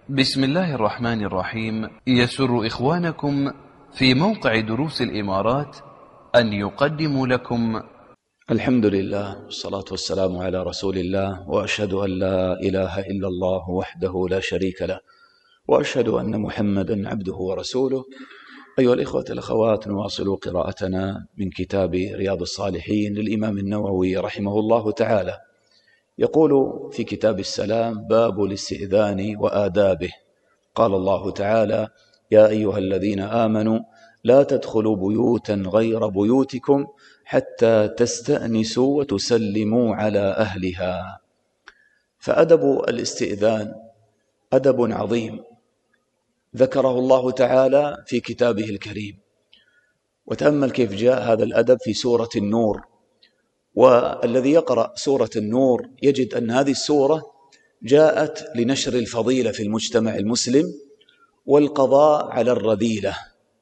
بسم الله الرحمن الرحيم. يسر إخوانكم في موقع دروس الإمارات أن يقدموا لكم الحمد لله والصلاة والسلام على رسول الله، وأشهد أن لا إله إلا الله وحده لا شريك له، وأشهد أن محمدا عبده ورسوله. أيها الإخوة الأخوات، نواصل قراءتنا من كتاب رياض الصالحين للإمام النووي رحمه الله تعالى. يقول في كتاب السلام: باب الاستئذان وآدابه. قال الله تعالى: يا أيها الذين آمنوا لا تدخلوا بيوتا غير بيوتكم حتى تستأنسوا وتسلموا على أهلها. فأدب الاستئذان أدب عظيم ذكره الله تعالى في كتابه الكريم. وتأمل كيف جاء هذا الأدب في سورة النور. والذي يقرأ سورة النور يجد أن هذه السورة جاءت لنشر الفضيلة في المجتمع المسلم والقضاء على الرذيلة،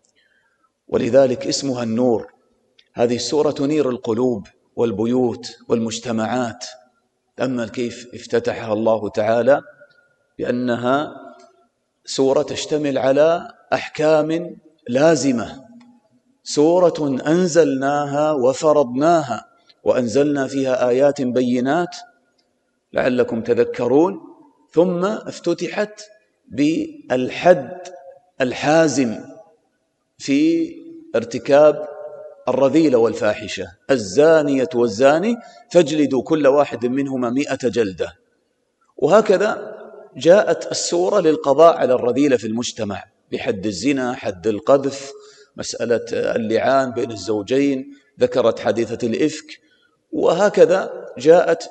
ولذلك اسمها النور. هذه السورة تنير القلوب والبيوت والمجتمعات. تأمل كيف افتتحها الله تعالى بأنها سورة تشتمل على أحكام لازمة، سورة أنزلناها وفرضناها وأنزلنا فيها آيات بينات لعلكم تذكرون. ثم افتتحت بالحد الحازم في ارتكاب الرذيلة والفاحشة: الزانية والزاني فاجلدوا كل واحد منهما 100 جلدة. وهكذا جاءت السورة للقضاء على الرذيلة في المجتمع بحد الزنا، حد القذف، مسألة اللعان بين الزوجين، ذكرت حادثة الإفك، وهكذا جاءت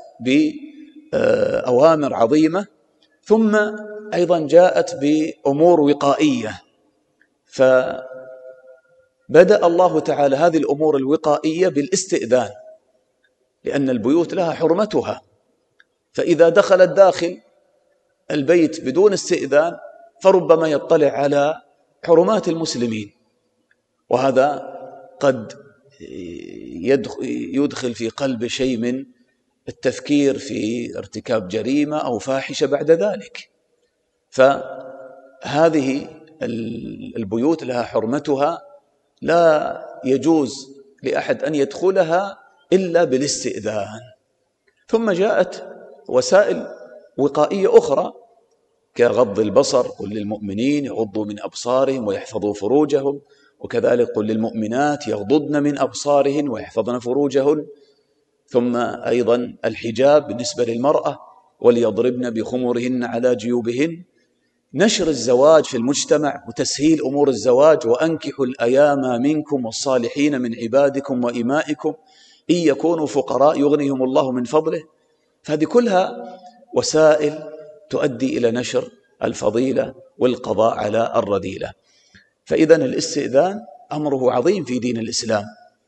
بأوامر عظيمة. ثم أيضا جاءت بأمور وقائية، فبدأ الله تعالى هذه الأمور الوقائية بالاستئذان، لأن البيوت لها حرمتها. فإذا دخل الداخل البيت بدون استئذان فربما يطلع على حرمات المسلمين، وهذا قد يدخل في قلب شيء من التفكير في ارتكاب جريمة أو فاحشة بعد ذلك. فهذه البيوت لها حرمتها، لا يجوز لأحد أن يدخلها إلا بالاستئذان. ثم جاءت وسائل وقائية أخرى كغض البصر: قل للمؤمنين يغضوا من أبصارهم ويحفظوا فروجهم، وكذلك قل للمؤمنات يغضضن من أبصارهن ويحفظن فروجهن. ثم أيضا الحجاب بالنسبة للمرأة: وليضربن بخمرهن على جيوبهن. نشر الزواج في المجتمع وتسهيل أمور الزواج: وأنكحوا الأيام منكم والصالحين من عبادكم وإمائكم إن يكونوا فقراء يغنيهم الله من فضله. فهذه كلها وسائل تؤدي إلى نشر الفضيلة والقضاء على الرذيلة. فإذن الاستئذان أمره عظيم في دين الإسلام.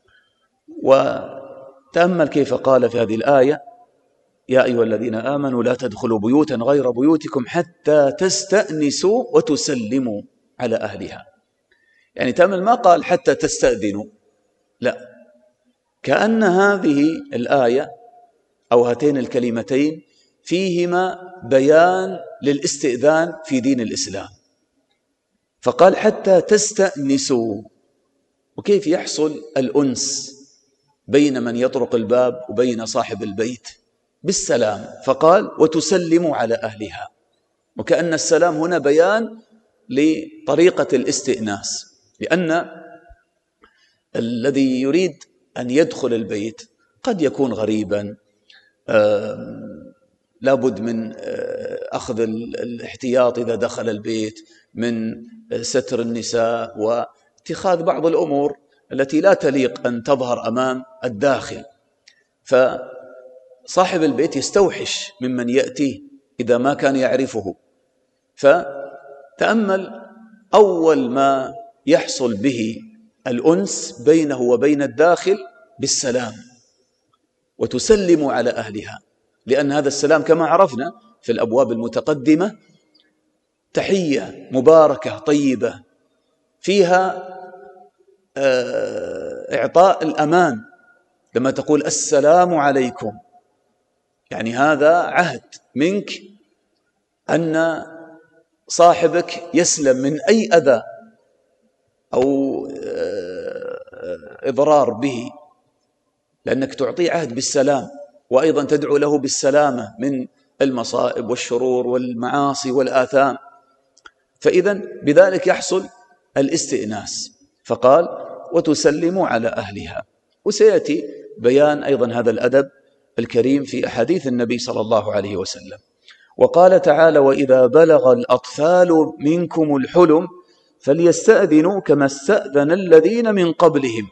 وتأمل كيف قال في هذه الآية: يا أيها الذين آمنوا لا تدخلوا بيوتا غير بيوتكم حتى تستأنسوا وتسلموا على أهلها. يعني تأمل ما قال حتى تستأذنوا، لا، كأن هذه الآية أو هاتين الكلمتين فيهما بيان للاستئذان في دين الإسلام. فقال حتى تستأنسوا. وكيف يحصل الأنس بين من يطرق الباب وبين صاحب البيت؟ بالسلام. فقال وتسلموا على أهلها، وكأن السلام هنا بيان لطريقة الاستئناس، لأن الذي يريد أن يدخل البيت قد يكون غريبا، لابد من أخذ الاحتياط إذا دخل البيت من ستر النساء واتخاذ بعض الأمور التي لا تليق أن تظهر أمام الداخل. فصاحب البيت يستوحش ممن يأتيه إذا ما كان يعرفه. فتأمل أول ما يحصل به الأنس بينه وبين الداخل بالسلام: وتسلم على أهلها. لأن هذا السلام كما عرفنا في الأبواب المتقدمة تحية مباركة طيبة فيها إعطاء الأمان. لما تقول السلام عليكم يعني هذا عهد منك أن صاحبك يسلم من أي أذى أو إضرار به، لأنك تعطيه عهد بالسلام، وأيضا تدعو له بالسلامة من المصائب والشرور والمعاصي والآثام، فإذا بذلك يحصل الاستئناس. فقال وتسلموا على أهلها. وسيأتي بيان أيضا هذا الأدب الكريم في أحاديث النبي صلى الله عليه وسلم. وقال تعالى وإذا بلغ الأطفال منكم الحلم فليستأذنوا كما استأذن الذين من قبلهم.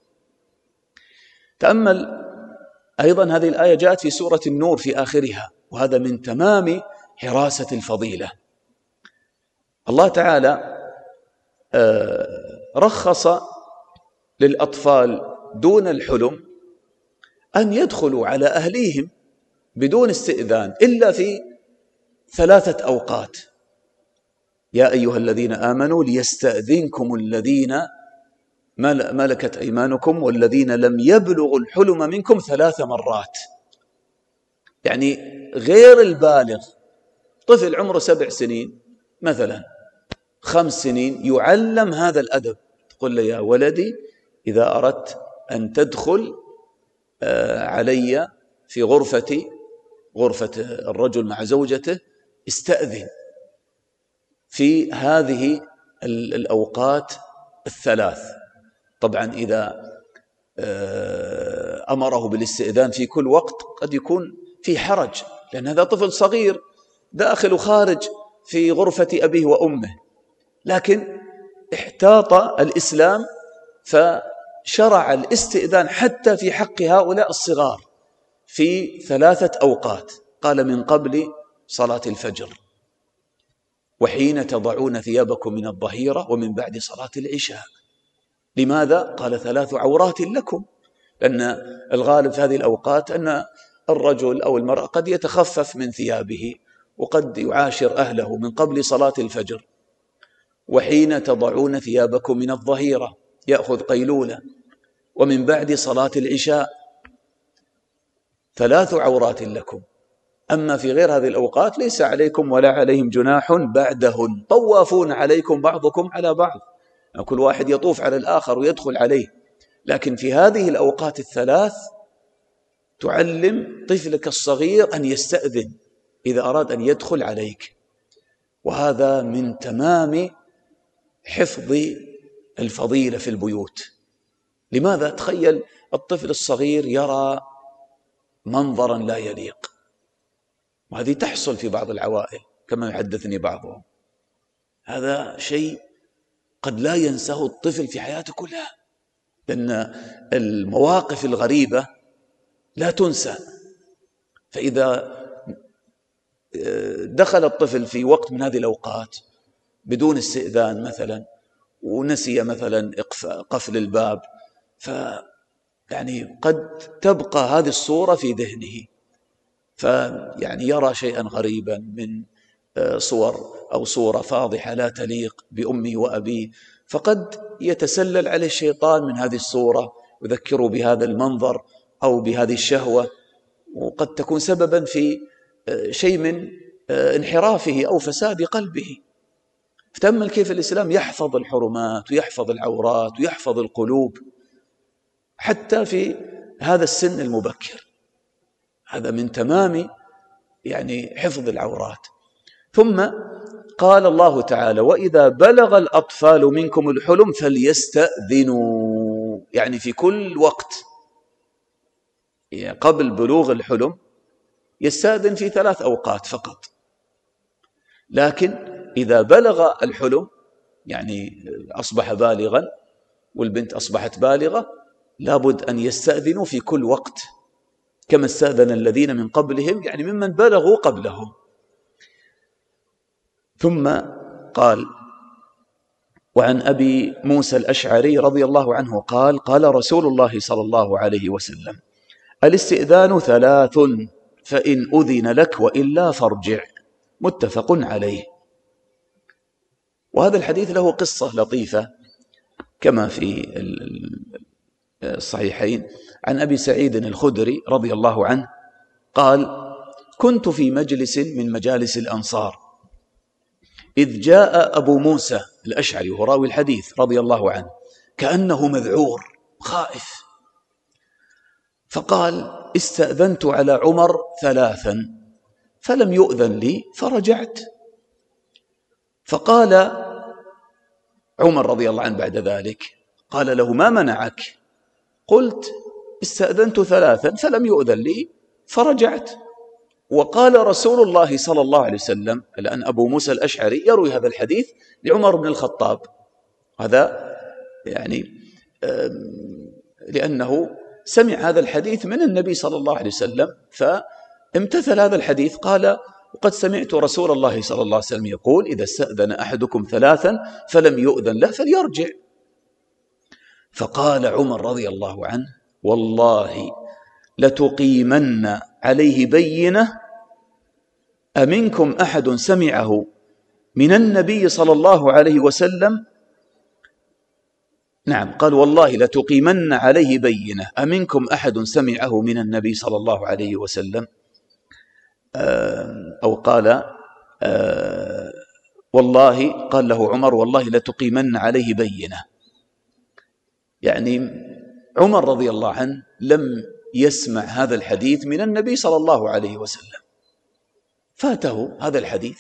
تأمل أيضا هذه الآية جاءت في سورة النور في آخرها، وهذا من تمام حراسة الفضيلة. الله تعالى رخص للأطفال دون الحلم أن يدخلوا على أهليهم بدون استئذان إلا في 3 أوقات. يا أيها الذين آمنوا ليستأذنكم الذين ملكت أيمانكم والذين لم يبلغوا الحلم منكم 3 مرات. يعني غير البالغ، طفل عمره 7 سنين مثلا 5 سنين يعلم هذا الأدب، تقول له يا ولدي إذا أردت أن تدخل علي في غرفة الرجل مع زوجته استأذن في هذه الأوقات 3. طبعا إذا أمره بالاستئذان في كل وقت قد يكون في حرج، لأن هذا طفل صغير داخل وخارج في غرفة أبيه وأمه، لكن احتاط الإسلام فشرع الاستئذان حتى في حق هؤلاء الصغار في 3 أوقات. قال من قبل صلاة الفجر، وحين تضعون ثيابكم من الظهيرة، ومن بعد صلاة العشاء. لماذا؟ قال 3 عورات لكم، لأن الغالب في هذه الأوقات أن الرجل أو المرأة قد يتخفف من ثيابه وقد يعاشر أهله. من قبل صلاة الفجر، وحين تضعون ثيابكم من الظهيرة يأخذ قيلولة، ومن بعد صلاة العشاء 3 عورات لكم. أما في غير هذه الأوقات ليس عليكم ولا عليهم جناح بعدهن، طوافون عليكم بعضكم على بعض، كل واحد يطوف على الآخر ويدخل عليه. لكن في هذه الأوقات 3 تعلم طفلك الصغير أن يستأذن إذا أراد أن يدخل عليك، وهذا من تمام حفظ الفضيلة في البيوت. لماذا؟ تخيل الطفل الصغير يرى منظرا لا يليق، وهذه تحصل في بعض العوائل كما يحدثني بعضهم. هذا شيء قد لا ينساه الطفل في حياته كلها، لأن المواقف الغريبة لا تنسى. فإذا دخل الطفل في وقت من هذه الأوقات بدون استئذان مثلا، ونسي مثلا قفل الباب، يعني قد تبقى هذه الصورة في ذهنه، فيعني يرى شيئا غريبا من صور أو صورة فاضحة لا تليق بأمه وأبيه، فقد يتسلل عليه الشيطان من هذه الصورة ويذكره بهذا المنظر أو بهذه الشهوة، وقد تكون سببا في شيء من انحرافه أو فساد قلبه. فتأمل كيف الإسلام يحفظ الحرمات ويحفظ العورات ويحفظ القلوب حتى في هذا السن المبكر. هذا من تمام يعني حفظ العورات. ثم قال الله تعالى وإذا بلغ الأطفال منكم الحلم فليستأذنوا، يعني في كل وقت يعني قبل بلوغ الحلم يستأذن في 3 أوقات فقط، لكن إذا بلغ الحلم يعني أصبح بالغا والبنت أصبحت بالغة لابد أن يستأذنوا في كل وقت كما استأذن الذين من قبلهم، يعني ممن بلغوا قبلهم. ثم قال وعن أبي موسى الأشعري رضي الله عنه قال قال رسول الله صلى الله عليه وسلم الاستئذان 3 فإن أذن لك وإلا فارجع، متفق عليه. وهذا الحديث له قصة لطيفة كما في الصحيحين عن أبي سعيد الخدري رضي الله عنه قال كنت في مجلس من مجالس الأنصار إذ جاء أبو موسى الأشعري وهو راوي الحديث رضي الله عنه كأنه مذعور خائف، فقال: استأذنت على عمر 3 فلم يؤذن لي فرجعت. فقال عمر رضي الله عنه بعد ذلك، قال له: ما منعك؟ قلت: استأذنت 3 فلم يؤذن لي فرجعت. وقال رسول الله صلى الله عليه وسلم، الآن أبو موسى الأشعري يروي هذا الحديث لعمر بن الخطاب، هذا يعني لأنه سمع هذا الحديث من النبي صلى الله عليه وسلم فامتثل هذا الحديث. قال: وقد سمعت رسول الله صلى الله عليه وسلم يقول: إذا استأذن أحدكم 3 فلم يؤذن له فليرجع. فقال عمر رضي الله عنه: والله لتقيمن عليه بينة أمنكم أحد سمعه من النبي صلى الله عليه وسلم؟ نعم، قال: والله لتقيمن عليه بينة أمنكم أحد سمعه من النبي صلى الله عليه وسلم؟ أو قال والله، قال له عمر: والله لتقيمن عليه بينة. يعني عمر رضي الله عنه لم يسمع هذا الحديث من النبي صلى الله عليه وسلم، فاته هذا الحديث.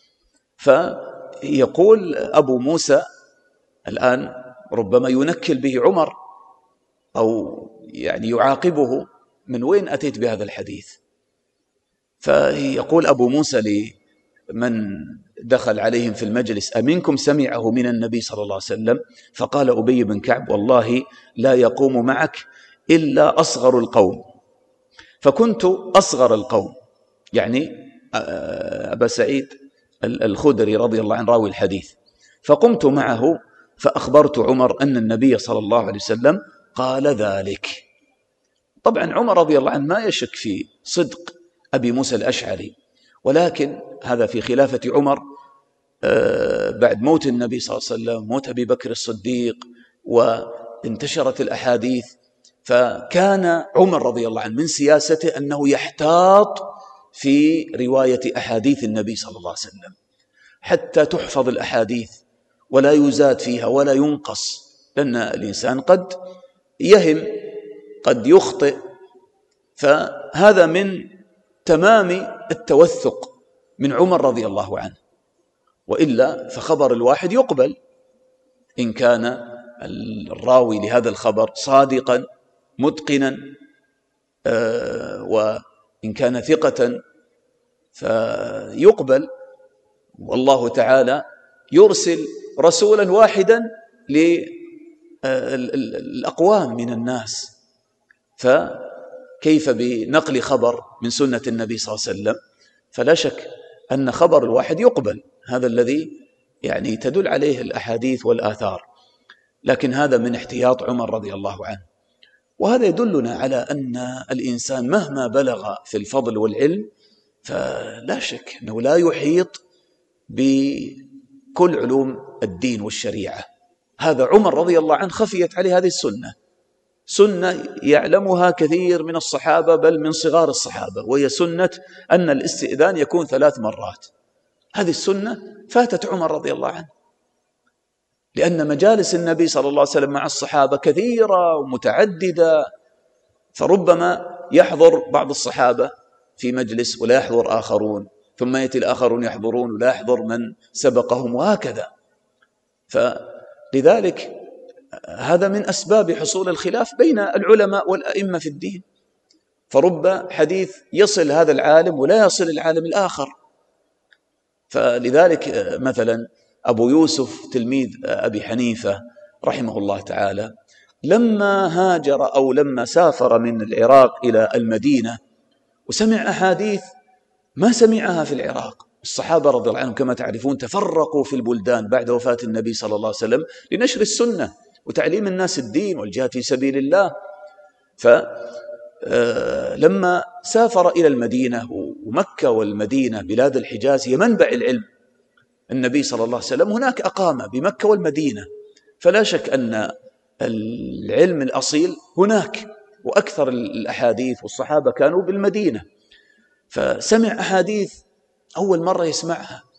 فيقول أبو موسى الآن ربما ينكل به عمر أو يعني يعاقبه: من وين أتيت بهذا الحديث؟ فيقول أبو موسى لمن دخل عليهم في المجلس: أمنكم سمعه من النبي صلى الله عليه وسلم؟ فقال أبي بن كعب: والله لا يقوم معك إلا أصغر القوم. فكنت أصغر القوم، يعني أبا سعيد الخدري رضي الله عنه راوي الحديث. فقمت معه فأخبرت عمر أن النبي صلى الله عليه وسلم قال ذلك. طبعا عمر رضي الله عنه ما يشك في صدق أبي موسى الأشعري، ولكن هذا في خلافة عمر بعد موت النبي صلى الله عليه وسلم، موت أبي بكر الصديق، وانتشرت الأحاديث. فكان عمر رضي الله عنه من سياسته أنه يحتاط في رواية أحاديث النبي صلى الله عليه وسلم حتى تحفظ الأحاديث ولا يزاد فيها ولا ينقص، لأن الإنسان قد يهم قد يخطئ. فهذا من تمام التوثق من عمر رضي الله عنه، وإلا فخبر الواحد يقبل إن كان الراوي لهذا الخبر صادقا متقنا، وإن كان ثقة فيقبل. والله تعالى يرسل رسولا واحدا للأقوام من الناس، فكيف بنقل خبر من سنة النبي صلى الله عليه وسلم؟ فلا شك أن خبر الواحد يقبل، هذا الذي يعني تدل عليه الأحاديث والآثار. لكن هذا من احتياط عمر رضي الله عنه، وهذا يدلنا على أن الإنسان مهما بلغ في الفضل والعلم فلا شك أنه لا يحيط بكل علوم الدين والشريعة. هذا عمر رضي الله عنه خفيت عليه هذه سنة يعلمها كثير من الصحابة بل من صغار الصحابة، وهي سنة أن الاستئذان يكون 3 مرات. هذه السنة فاتت عمر رضي الله عنه، لأن مجالس النبي صلى الله عليه وسلم مع الصحابة كثيرة ومتعددة، فربما يحضر بعض الصحابة في مجلس ولا يحضر آخرون، ثم يأتي الآخرون يحضرون ولا يحضر من سبقهم، وهكذا. فلذلك هذا من أسباب حصول الخلاف بين العلماء والأئمة في الدين، فرب حديث يصل هذا العالم ولا يصل العالم الآخر. فلذلك مثلا أبو يوسف تلميذ أبي حنيفة رحمه الله تعالى لما هاجر أو لما سافر من العراق إلى المدينة وسمع أحاديث ما سمعها في العراق. الصحابة رضي الله عنهم كما تعرفون تفرقوا في البلدان بعد وفاة النبي صلى الله عليه وسلم لنشر السنة وتعليم الناس الدين والجهاد في سبيل الله. فلما سافر إلى المدينة، ومكة والمدينة بلاد الحجاز هي منبع العلم، النبي صلى الله عليه وسلم هناك أقام بمكة والمدينة، فلا شك أن العلم الأصيل هناك، وأكثر الأحاديث والصحابة كانوا بالمدينة. فسمع أحاديث أول مرة يسمعها،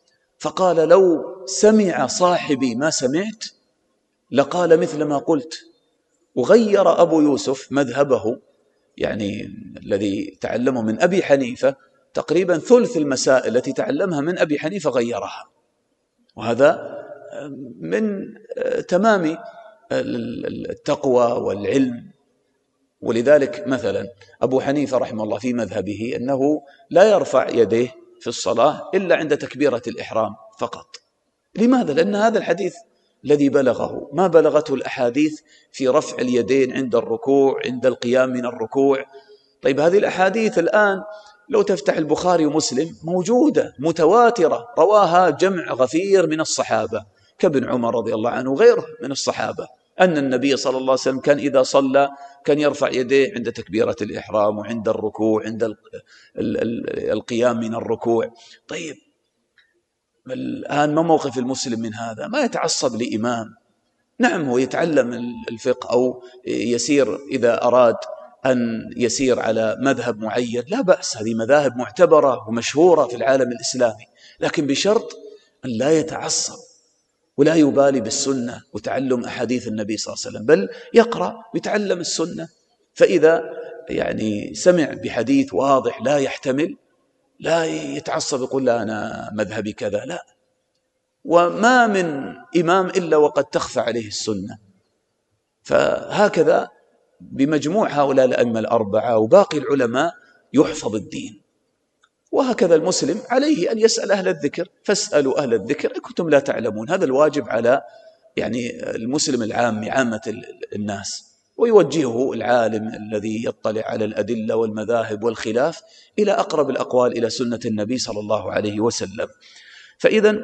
فقال لو سمع صاحبي ما سمعت لقال مثل ما قلت. وغير أبو يوسف مذهبه، يعني الذي تعلمه من أبي حنيفة، تقريبا ثلث المسائل التي تعلمها من أبي حنيفة غيرها، وهذا من تمام التقوى والعلم. ولذلك مثلا أبو حنيفة رحمه الله في مذهبه أنه لا يرفع يديه في الصلاة إلا عند تكبيرة الإحرام فقط. لماذا؟ لأن هذا الحديث الذي بلغه ما بلغته الأحاديث في رفع اليدين عند الركوع، عند القيام من الركوع. طيب هذه الأحاديث الآن لو تفتح البخاري ومسلم موجودة متواترة، رواها جمع غفير من الصحابة كابن عمر رضي الله عنه وغيره من الصحابة، أن النبي صلى الله عليه وسلم كان إذا صلى كان يرفع يديه عند تكبيرة الإحرام وعند الركوع، عند القيام من الركوع. طيب الآن ما موقف المسلم من هذا؟ ما يتعصب لإمام، نعم هو يتعلم الفقه أو يسير إذا أراد أن يسير على مذهب معين لا بأس، هذه مذاهب معتبرة ومشهورة في العالم الإسلامي، لكن بشرط أن لا يتعصب ولا يبالي بالسنة وتعلم أحاديث النبي صلى الله عليه وسلم، بل يقرأ ويتعلم السنة. فإذا يعني سمع بحديث واضح لا يحتمل لا يتعصب يقول لا أنا مذهبي كذا، لا. وما من إمام إلا وقد تخفى عليه السنة. فهكذا بمجموع هؤلاء الأئمة الأربعة وباقي العلماء يحفظ الدين. وهكذا المسلم عليه أن يسأل أهل الذكر، فاسألوا أهل الذكر إن كنتم لا تعلمون. هذا الواجب على يعني المسلم العام عامة الناس، ويوجهه العالم الذي يطلع على الأدلة والمذاهب والخلاف إلى أقرب الأقوال إلى سنة النبي صلى الله عليه وسلم. فإذا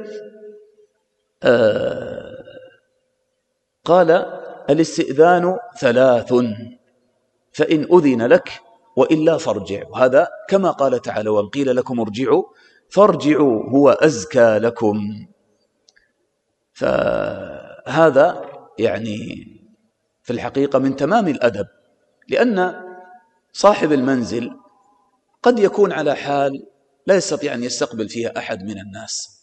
قال الاستئذان 3 فإن أذن لك وإلا فارجع. وهذا كما قال تعالى وإن قيل لكم ارجعوا فارجعوا هو أزكى لكم. فهذا يعني في الحقيقة من تمام الأدب، لأن صاحب المنزل قد يكون على حال لا يستطيع أن يستقبل فيها أحد من الناس،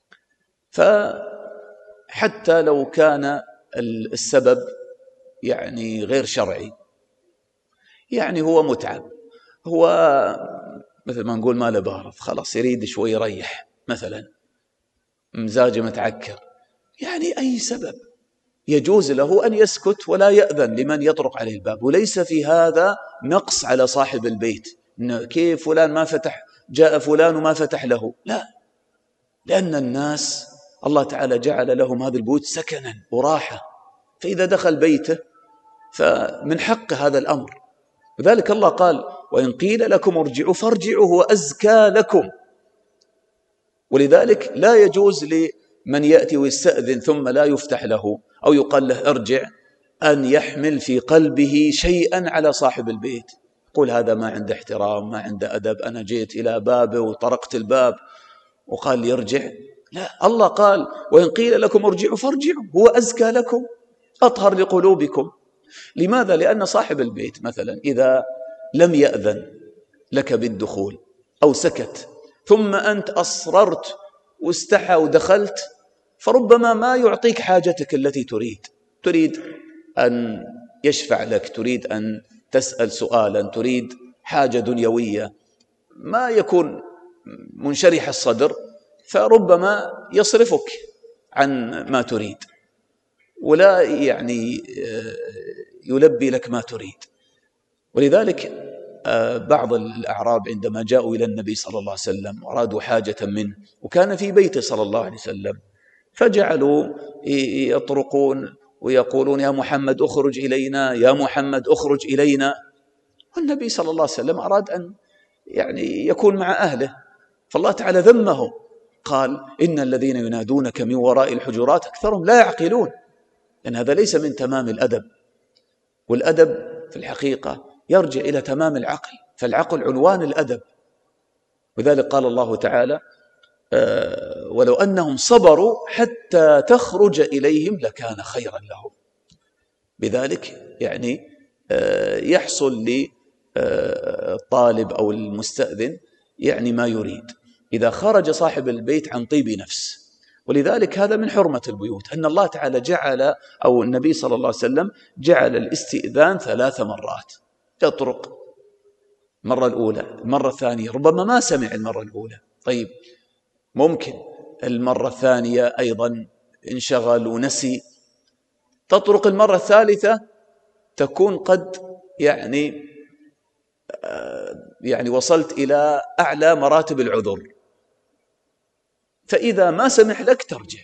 فحتى لو كان السبب يعني غير شرعي، يعني هو متعب، هو مثل ما نقول ما له بارد خلاص يريد شوي يريح مثلا، مزاجه متعكر، يعني أي سبب يجوز له أن يسكت ولا يأذن لمن يطرق عليه الباب. وليس في هذا نقص على صاحب البيت إنه كيف فلان ما فتح، جاء فلان وما فتح له، لا، لأن الناس الله تعالى جعل لهم هذا البيوت سكنا وراحة، فإذا دخل بيته فمن حق هذا الأمر. لذلك الله قال وإن قيل لكم ارجعوا فارجعوا هو أزكى لكم. ولذلك لا يجوز لمن يأتي ويستأذن ثم لا يفتح له أو يقال له ارجع أن يحمل في قلبه شيئا على صاحب البيت، قل هذا ما عنده احترام، ما عنده أدب، أنا جيت إلى بابه وطرقت الباب وقال لي ارجع. لا، الله قال وإن قيل لكم ارجعوا فارجعوا هو أزكى لكم أطهر لقلوبكم. لماذا؟ لأن صاحب البيت مثلا إذا لم يأذن لك بالدخول أو سكت ثم أنت أصررت واستحى ودخلت، فربما ما يعطيك حاجتك التي تريد أن يشفع لك، تريد أن تسأل سؤالا، تريد حاجة دنيوية، ما يكون منشرح الصدر، فربما يصرفك عن ما تريد ولا يعني يلبي لك ما تريد. ولذلك بعض الأعراب عندما جاءوا إلى النبي صلى الله عليه وسلم وأرادوا حاجة منه وكان في بيته صلى الله عليه وسلم، فجعلوا يطرقون ويقولون يا محمد أخرج إلينا، يا محمد أخرج إلينا. والنبي صلى الله عليه وسلم أراد أن يعني يكون مع أهله، فالله تعالى ذمه قال إن الذين ينادونك من وراء الحجرات أكثرهم لا يعقلون، لأن هذا ليس من تمام الأدب. والأدب في الحقيقة يرجع إلى تمام العقل، فالعقل عنوان الأدب. وذلك قال الله تعالى ولو أنهم صبروا حتى تخرج إليهم لكان خيرا لهم. بذلك يعني يحصل للطالب أو المستأذن يعني ما يريد. إذا خرج صاحب البيت عن طيب نفس ولذلك هذا من حرمة البيوت، أن الله تعالى جعل، أو النبي صلى الله عليه وسلم جعل الاستئذان 3 مرات. يطرق المرة الأولى، المرة الثانية ربما ما سمع المرة الأولى، طيب ممكن المرة الثانية أيضا انشغل ونسي، تطرق المرة الثالثة تكون قد يعني وصلت إلى أعلى مراتب العذر، فإذا ما سمح لك ترجع.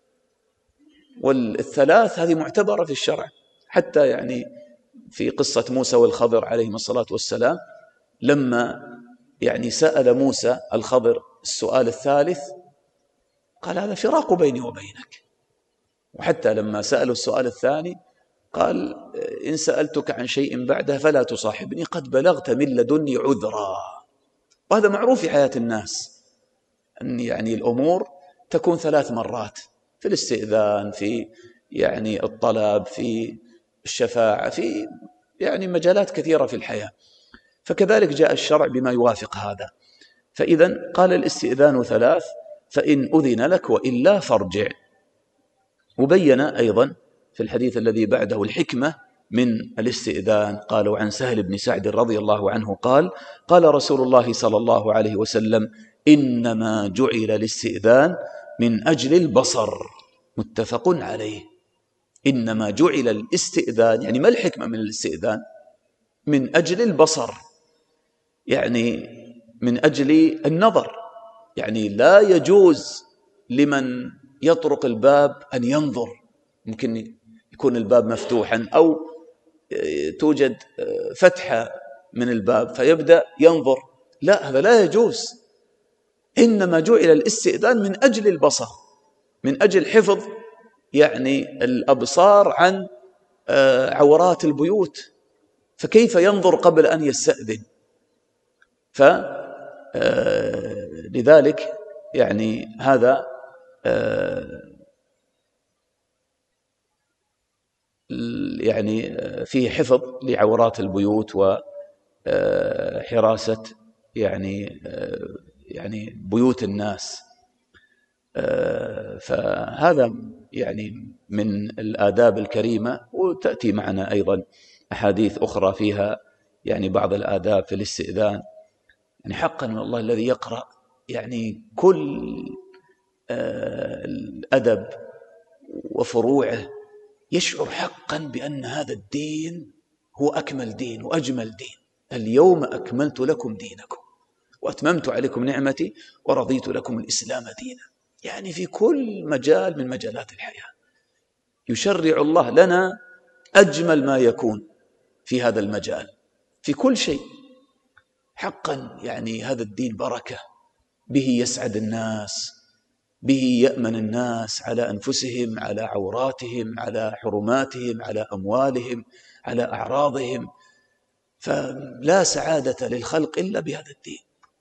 والثلاث هذه معتبرة في الشرع، حتى يعني في قصة موسى والخضر عليهما الصلاة والسلام، لما يعني سأل موسى الخضر السؤال الثالث قال هذا فراق بيني وبينك. وحتى لما سأله السؤال الثاني قال إن سألتك عن شيء بعده فلا تصاحبني قد بلغت من لدني عذرا. وهذا معروف في حياة الناس، أن يعني الأمور تكون 3 مرات، في الاستئذان، في يعني الطلب، في الشفاعة، في يعني مجالات كثيرة في الحياة. فكذلك جاء الشرع بما يوافق هذا. فإذا قال الاستئذان 3، فإن أذن لك وإلا فارجع. وبين أيضا في الحديث الذي بعده الحكمة من الاستئذان. قالوا عن سهل بن سعد رضي الله عنه قال قال رسول الله صلى الله عليه وسلم إنما جعل الاستئذان من أجل البصر، متفق عليه. إنما جعل الاستئذان، يعني ما الحكمة من الاستئذان؟ من أجل البصر، يعني من أجل النظر، يعني لا يجوز لمن يطرق الباب أن ينظر. ممكن يكون الباب مفتوحا أو توجد فتحة من الباب فيبدأ ينظر، لا، هذا لا يجوز. إنما جعل الاستئذان من أجل البصر، من أجل حفظ يعني الأبصار عن عورات البيوت، فكيف ينظر قبل أن يستأذن؟ فلذلك يعني هذا يعني فيه حفظ لعورات البيوت وحراسة يعني بيوت الناس. فهذا يعني من الآداب الكريمة. وتأتي معنا أيضا أحاديث أخرى فيها يعني بعض الآداب في الاستئذان. يعني حقا والله الذي يقرأ يعني كل الأدب وفروعه يشعر حقا بأن هذا الدين هو أكمل دين وأجمل دين. اليوم أكملت لكم دينكم وأتممت عليكم نعمتي ورضيت لكم الإسلام دينا. يعني في كل مجال من مجالات الحياة يشرع الله لنا أجمل ما يكون في هذا المجال في كل شيء. حقا يعني هذا الدين بركة، به يسعد الناس، به يأمن الناس على أنفسهم، على عوراتهم، على حرماتهم، على أموالهم، على أعراضهم. فلا سعادة للخلق إلا بهذا الدين.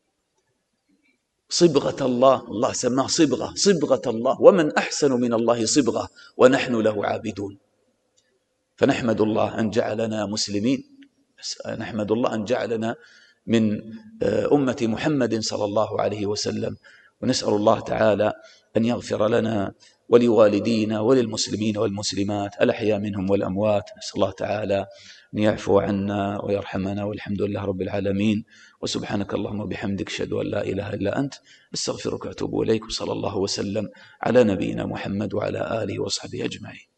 صبغة الله، الله سماه صبغة الله، ومن أحسن من الله صبغة ونحن له عابدون. فنحمد الله أن جعلنا مسلمين، نحمد الله أن جعلنا من أمة محمد صلى الله عليه وسلم، ونسأل الله تعالى أن يغفر لنا ولوالدينا وللمسلمين والمسلمات الأحياء منهم والأموات. نسأل الله تعالى أن يعفو عنا ويرحمنا، والحمد لله رب العالمين. وسبحانك اللهم وبحمدك أشهد أن لا إله إلا أنت أستغفرك وأتوب إليك. وصلى الله وسلم على نبينا محمد وعلى آله وصحبه أجمعين.